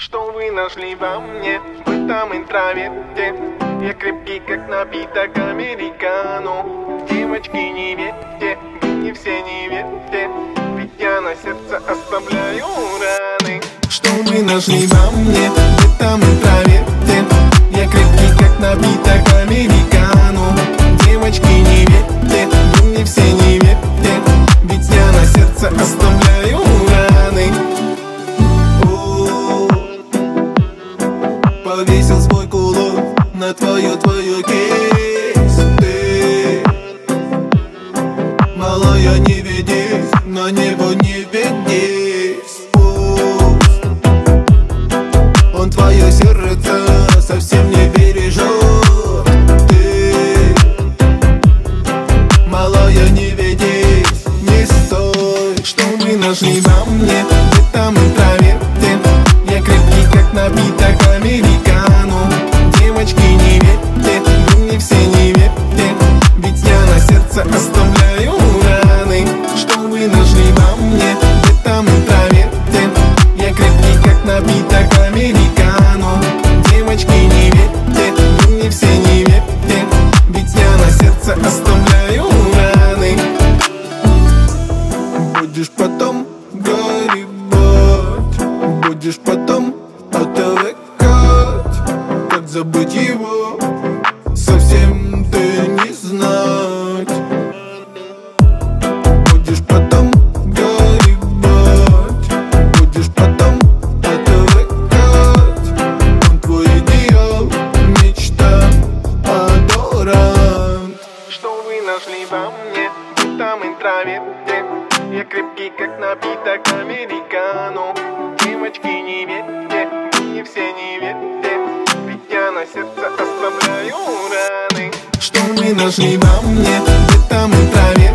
Что вы нашли во мне, в этом интроверте? Я крепкий, как напиток американо. Девочки, не верьте, вы не все не верьте, ведь я на сердце оставляю раны. Что вы нашли во мне, в этом интроверте? Я крепкий, как напиток американо. Девочки, не верьте, вы не все не верьте, ведь я на сердце оставляю раны. Повесил свой кулон на твое кейс. Ты, малая, не ведись, на него не ведись. Он твое сердце совсем не бережет. Ты, малая, не ведись, не стой. Что вы нашли во мне, в этом интроверте? Я крепкий, как напиток американо. Девочки, не верьте, вы не все не верьте, ведь я на сердце оставляю раны. Что вы нашли во мне, в этом интроверте? Я крепкий, как напиток американо. Девочки, не верьте, вы не все не верьте, ведь я на сердце оставляю раны. Будешь потом горевать, будешь потом отвыкать. Как забыть его, совсем ты не знать. Будешь потом горевать, будешь потом отвыкать. Он твой идеал, мечта, адорант. Что вы нашли во мне, в этом интроверте? Я крепкий, как напиток американо. Девочки, не верьте, вы не все не верьте, ведь я на сердце оставляю раны. Что вы нашли во мне, в этом интроверте?